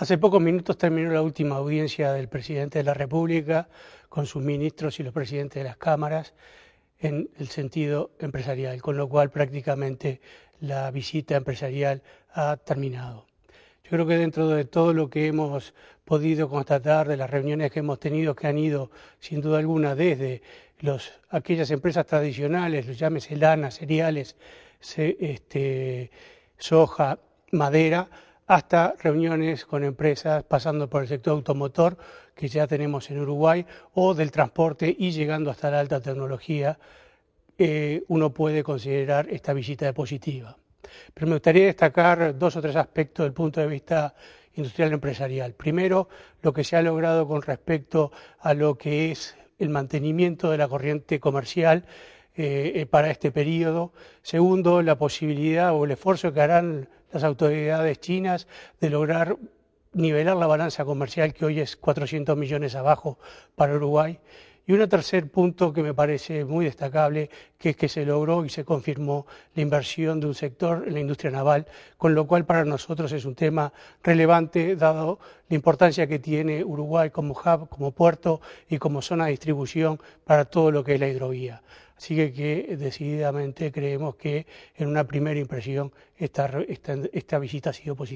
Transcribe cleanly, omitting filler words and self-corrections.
Hace pocos minutos terminó la última audiencia del presidente de la República con sus ministros y los presidentes de las cámaras en el sentido empresarial, con lo cual prácticamente la visita empresarial ha terminado. Yo creo que dentro de todo lo que hemos podido constatar de las reuniones que hemos tenido, que han ido sin duda alguna desde aquellas empresas tradicionales, llámese lana, cereales, soja, madera, hasta reuniones con empresas pasando por el sector automotor que ya tenemos en Uruguay o del transporte y llegando hasta la alta tecnología, uno puede considerar esta visita de positiva. Pero me gustaría destacar dos o tres aspectos del punto de vista industrial empresarial. Primero, lo que se ha logrado con respecto a lo que es el mantenimiento de la corriente comercial para este periodo. Segundo, la posibilidad o el esfuerzo que harán las autoridades chinas de lograr nivelar la balanza comercial, que hoy es 400 millones abajo para Uruguay. Y un tercer punto que me parece muy destacable, que es que se logró y se confirmó la inversión de un sector en la industria naval, con lo cual para nosotros es un tema relevante, dado la importancia que tiene Uruguay como hub, como puerto y como zona de distribución para todo lo que es la hidrovía. Así que decididamente creemos que en una primera impresión esta visita ha sido positiva.